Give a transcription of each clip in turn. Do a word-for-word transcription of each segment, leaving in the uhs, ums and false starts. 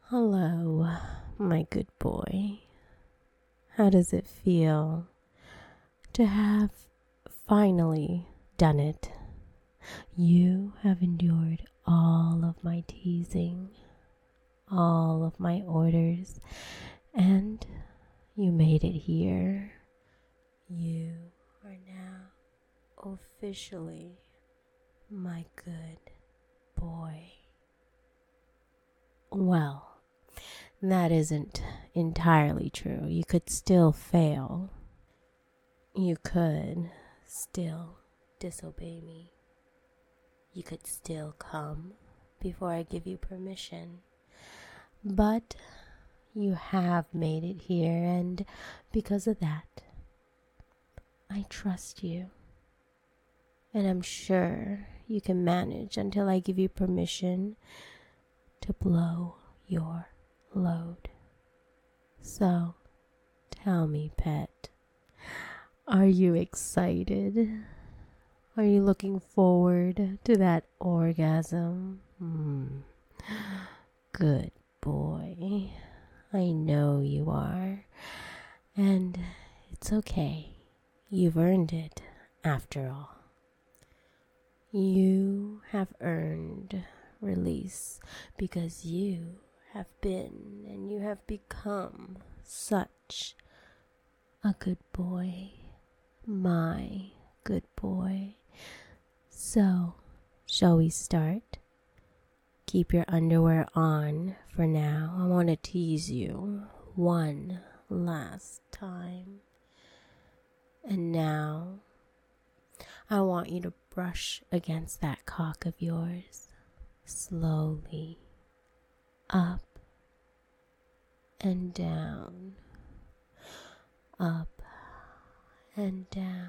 Hello, my good boy. How does it feel to have finally done it? You have endured all of my teasing, all of my orders, and you made it here. You are now officially my good boy. Well, that isn't entirely true. You could still fail. You could still disobey me. You could still come before I give you permission. But you have made it here, and because of that, I trust you. And I'm sure you can manage until I give you permission to blow your load. So, tell me, pet, are you excited? Are you looking forward to that orgasm? Hmm. Good boy. I know you are. And it's okay. You've earned it, after all. You have earned release because you have been and you have become such a good boy, my good boy. So, shall we start? Keep your underwear on for now. I want to tease you one last time. And now, I want you to brush against that cock of yours. Slowly, up and down, up and down,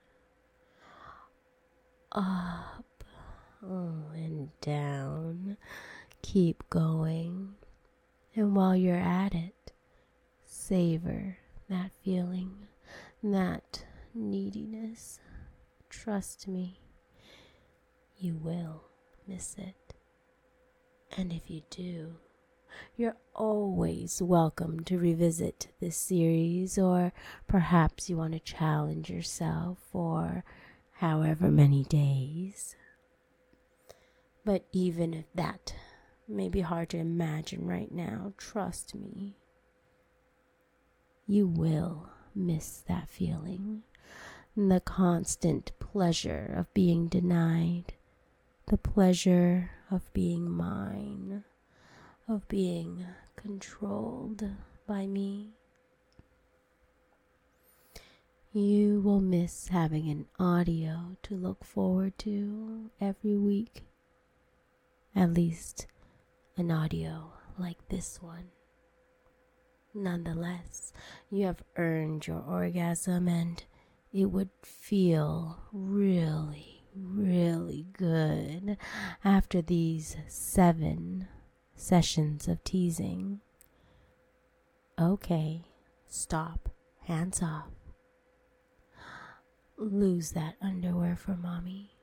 up oh, and down. Keep going, and while you're at it, savor that feeling, that neediness. Trust me, you will miss it. And if you do, you're always welcome to revisit this series, or perhaps you want to challenge yourself for however many days. But even if that may be hard to imagine right now, trust me, you will miss that feeling. The constant pleasure of being denied, the pleasure of being mine, of being controlled by me. You will miss having an audio to look forward to every week. At least an audio like this one. Nonetheless, you have earned your orgasm, and it would feel really, really good after these seven sessions of teasing. Okay, stop, hands off. Lose that underwear for mommy.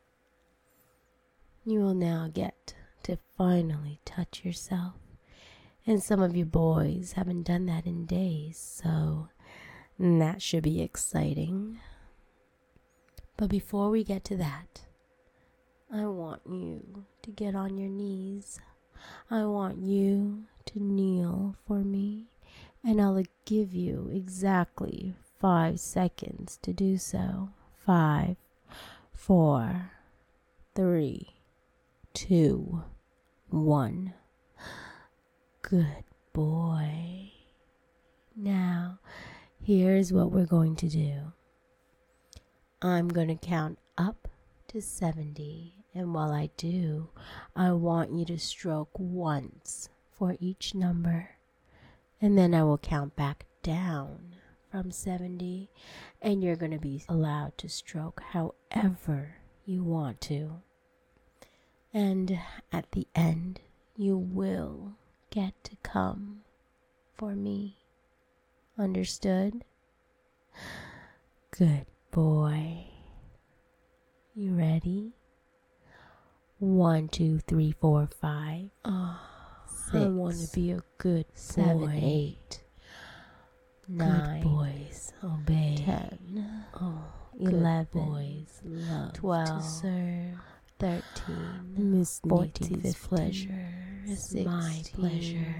You will now get to finally touch yourself. And some of you boys haven't done that in days, so that should be exciting. But before we get to that, I want you to get on your knees. I want you to kneel for me, and I'll give you exactly five seconds to do so. Five, four, three, two, one. Good boy. Now, here's what we're going to do. I'm going to count up to seventy, and while I do, I want you to stroke once for each number, and then I will count back down from seventy, and you're going to be allowed to stroke however you want to. And at the end, you will get to come for me. Understood? Good boy. You ready? One, two, three, four, five, oh, six. I want to be a good seven, boy. Eight. Nine. Good boys obey. Ten. Oh, eleven. Boys love twelve. To serve. Thirteen. Miss Fourteen's pleasure is my pleasure.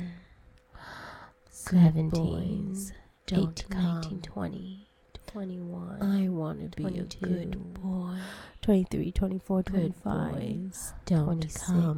Seventeen. Don't come. Nineteen. Twenty. Twenty-one. I want to be a good boy. Twenty-three. Twenty-four. Twenty-five. Boys don't twenty-six. Come.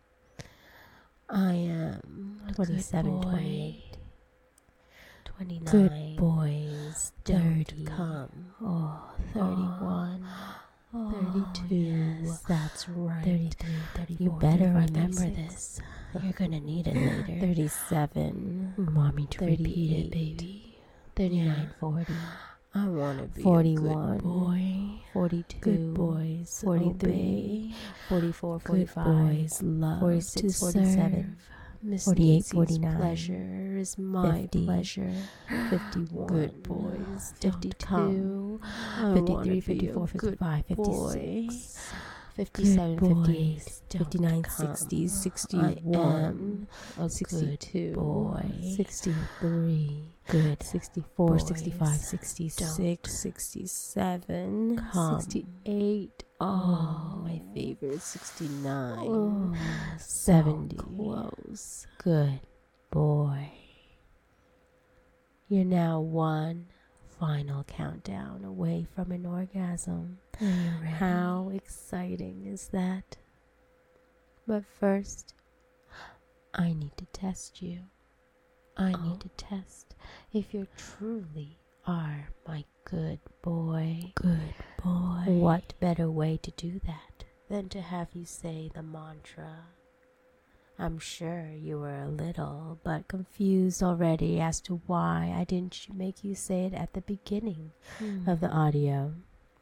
I am twenty-seven. Twenty-eight. Twenty-nine. Good boys don't thirty. Come. Oh, thirty-one. Oh, thirty-two. Yes, that's right. thirty-three, thirty-four. You better remember thirty-six. This. You're gonna need it later. thirty-seven. Mommy to repeat it, baby. thirty-nine, forty. I want to be forty-one. A good boy. forty-two. Good boys. forty-three. forty-four, forty-five. Good boys love forty-six, forty-seven. Miss forty-eight, forty-nine. Pleasure is my fifty. Pleasure. fifty-one. Good boys. fifty-two. fifty-three, fifty-four, fifty-five, fifty-six. fifty-seven, fifty-eight, fifty-nine, sixty, sixty-one, sixty-two, boy. sixty-three, good. sixty-four, boys. sixty-five, sixty-six, sixty-seven, come. sixty-eight. Oh, my favorite. sixty-nine. Oh, seventy. So close. Good boy. You're now one final countdown away from an orgasm. Are you ready? How exciting is that? But first, I need to test you. I oh. need to test if you truly are my good boy. Good boy. What better way to do that than to have you say the mantra? I'm sure you were a little but confused already as to why I didn't make you say it at the beginning mm. of the audio.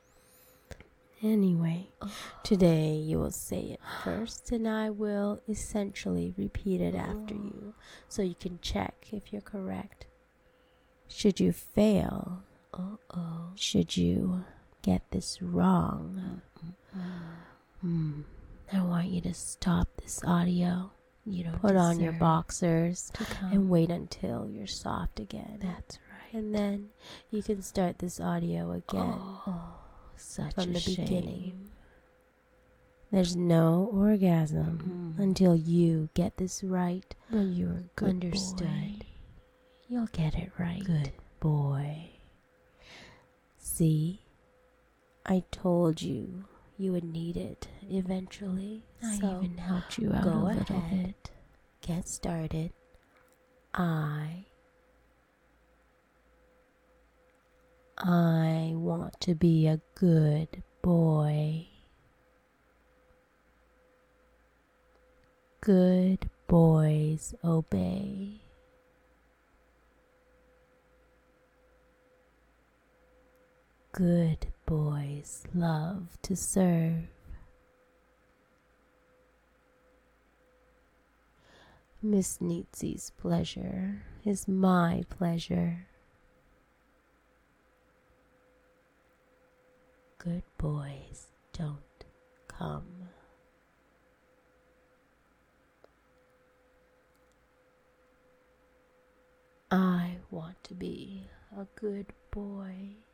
Anyway, oh. today you will say it first and I will essentially repeat it after oh. you so you can check if you're correct. Should you fail, uh-oh. Should you get this wrong, mm. I want you to stop this audio. You don't put on your boxers and wait until you're soft again. That's right. And then you can start this audio again. Oh, such from a the shame. Beginning. There's no orgasm mm. until you get this right. Well, you're a good understood. Boy. You'll get it right. Good boy. See, I told you. You would need it eventually. I so even helped you out go a little ahead, bit. Get started. I I want to be a good boy. Good boys obey. Good boys love to serve. Miss Neetsy's pleasure is my pleasure. Good boys don't come. I want to be a good boy.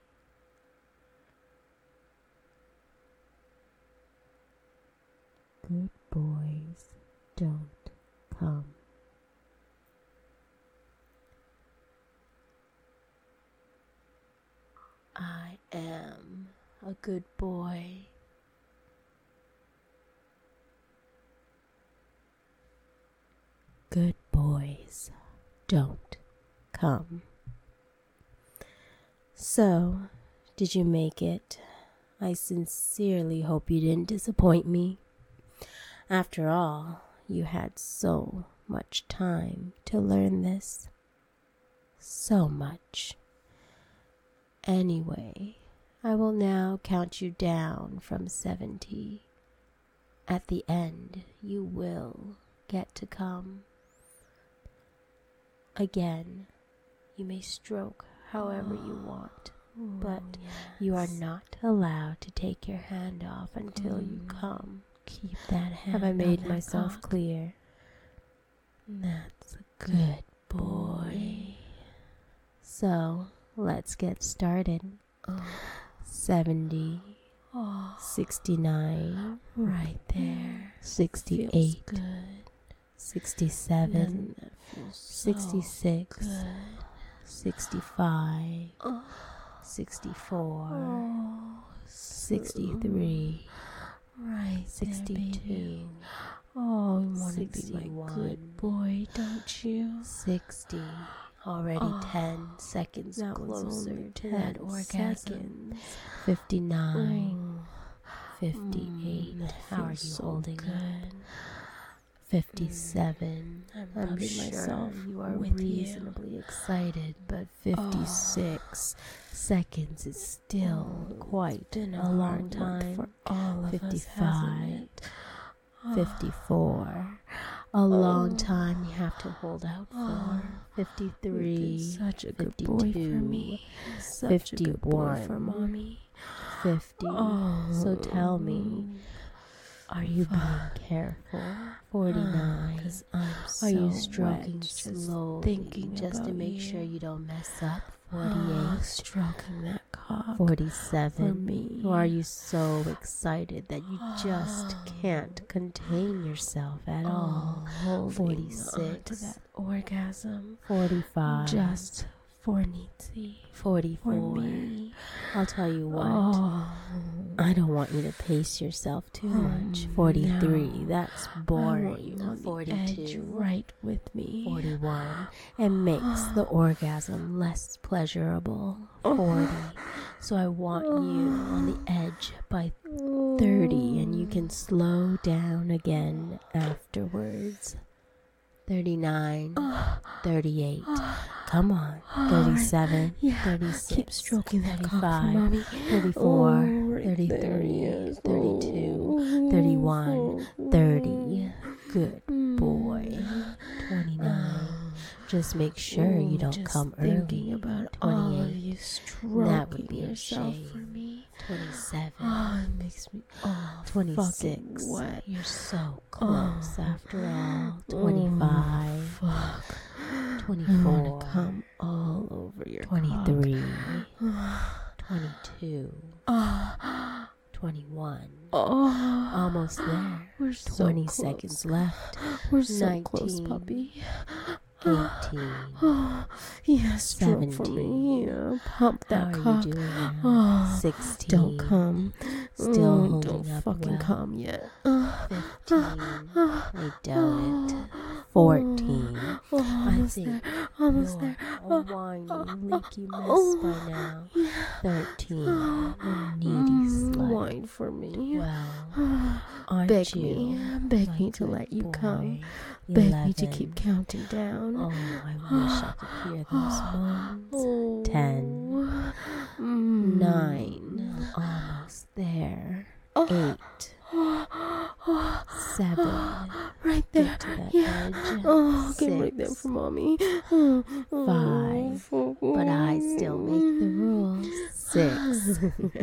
Good boys don't come. I am a good boy. Good boys don't come. So, did you make it? I sincerely hope you didn't disappoint me. After all, you had so much time to learn this. So much. Anyway, I will now count you down from seventy. At the end, you will get to come. Again, you may stroke however you want, oh, but yes. you are not allowed to take your hand off until mm. you come. Keep that hand. Have I made myself cock. Clear? That's a good boy. So, let's get started. Oh. seventy, Oh. sixty-nine, Right there. sixty-eight, Feels good. sixty-seven, That feels so sixty-six, good. sixty-five, Oh. sixty-four, Oh. sixty-three, Right sixty-two, there, baby. Oh, you want to be my sixty-one, good boy, don't you? sixty. Already Oh, ten seconds that was closer only to ten that orgasm. seconds. fifty-nine, Mm. fifty-eight. Mm, How are you feels so holding good. up? fifty-seven. I'm I'm rubbing sure myself you are with reasonably excited, but fifty-six seconds is still Oh, quite been a long hard month time. for all of fifty-five, us, hasn't it? fifty-four. A long Oh. time you have to hold out for. Oh. fifty-three, You've been such a good boy for fifty-two, me. Such a good boy for fifty-one, mommy. fifty. Oh. So tell me, are you being careful? forty-nine. Because I'm so Are you stroking wet just slowly thinking just to about make you. sure you don't mess up? Oh, forty-eight, stroking that cock forty-seven. for me. Or are you so excited that you just Oh. can't contain yourself at all? Oh, holding forty-six, on to that orgasm forty-five, just for Nitsi, for forty-four. me. I'll tell you what. Oh, I don't want you to pace yourself too Oh, much. forty-three, no. that's I want boring. you on the forty-two, edge right with me. forty-one, it makes the orgasm less pleasurable. forty, so I want you on the edge by thirty, and you can slow down again afterwards. thirty-nine, thirty-eight, come on, thirty-seven, Yeah, thirty-six, keep stroking that cock for thirty-five, mommy. thirty-four, Oh, right there thirty-three, he is. thirty-two, Oh, thirty-one, so thirty, good good. boy, twenty-nine, just make sure you Oh, don't just come thinking early, about all of twenty-eight, you stroking that would be a yourself for shame. me. twenty-seven, Oh, it makes me oh, twenty-six, fucking wet. you're so close Oh. after all, Oh, twenty-five, fuck. I twenty-four, wanna come all over your twenty-three, cock. twenty-two, Oh, twenty-one, oh, almost there, we're so twenty close. seconds left, We're so close, nineteen, puppy. eighteen, Oh, yeah, stroke for me. seventeen. Yeah, pump how that are cock. you doing now? Oh, sixteen, don't come. still Oh, holding don't up fucking well. come yet. Oh, fifteen, I doubt it. fourteen, oh, I almost think there. Almost you're there. a whiny, leaky mess oh, by now. Yeah. thirteen, a needy Mm, slut. wine for me. Well, aren't Beg you? me. Beg my me to good let you boy? come. Beg me to eleven. keep counting down. Oh, I wish I could hear those moans. Oh. ten, Mm. nine, almost there. eight, seven, Right there. get to that Yeah. edge. Oh, get right there Six, for mommy. Oh, Five, but I still make the rules. Six,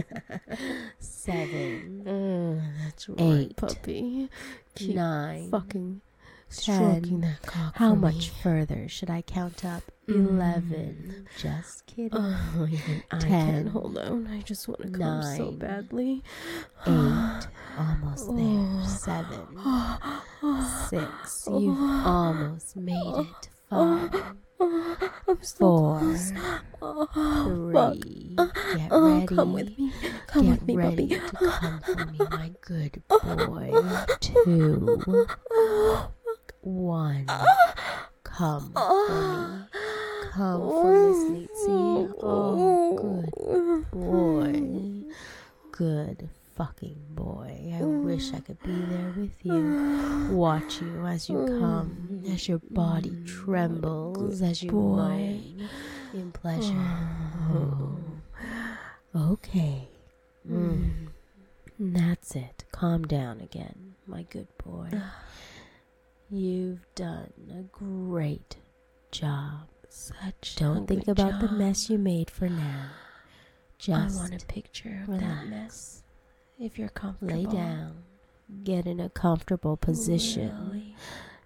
seven, Uh, that's right, eight, puppy. Keep nine, fucking ten. stroking that cock. How for much me. further should I count up? Mm. Eleven. Just kidding. Oh, even I Ten. can't hold on. I just want to come so Nine. badly. Eight. Almost there. Oh. Seven. Six. You've almost made it. Five. Oh, I'm so Four. close. Oh, fuck. Three. Get Oh, ready. come with me. Come Get with me, ready puppy. to come for me, my good boy. Two. One. Come for me. Come for Miss Nitsi. Oh, good boy. Good fucking boy. I wish I could be there with you. Watch you as you come, as your body trembles, as you boy. moan in pleasure. Oh. Okay. Mm. That's it. Calm down again, my good boy. You've done a great job. Such Don't a think good about the job. mess you made for now. Just I want a picture of relax. that mess. If you're comfortable. lay down. Get in a comfortable position. Really?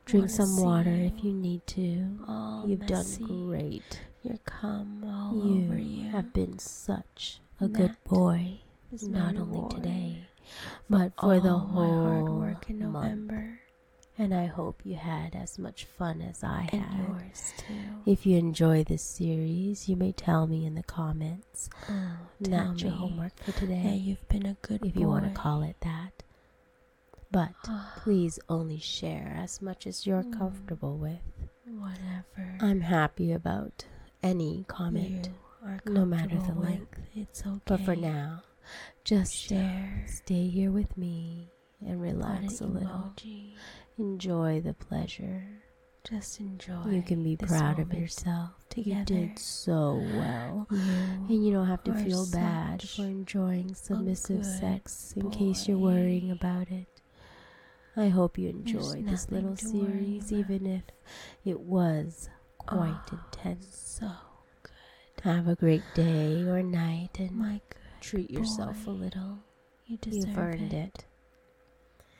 Drink wanna some see water you if you need to. all You've messy. done great. Your cum all You over you. have been such a And good that boy, is my not only reward today, but for the all my hard whole work in month. November. And I hope you had as much fun as I And had. yours too. If you enjoy this series, you may tell me in the comments. Oh, And tell that's your me homework for that today, you've been a good if boy. you want to call it that. But please only share as much as you're Mm. comfortable with. Whatever. I'm happy about any comment, You are no matter the comfortable with, length. It's okay. But for now, just share. stay here with me and relax a Put an little. emoji. Enjoy the pleasure. Just enjoy. You can be this proud of moment yourself. together. You did so well. You And you don't have to are feel bad such for enjoying submissive good sex in case you're boy. worrying about it. I hope you enjoyed this nothing little to worry series, about. even if it was quite Oh, intense. So Have a great day or night and my good treat yourself boy. a little. You deserve You've earned it. it.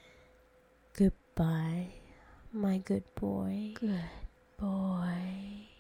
Goodbye, my good boy. Good boy.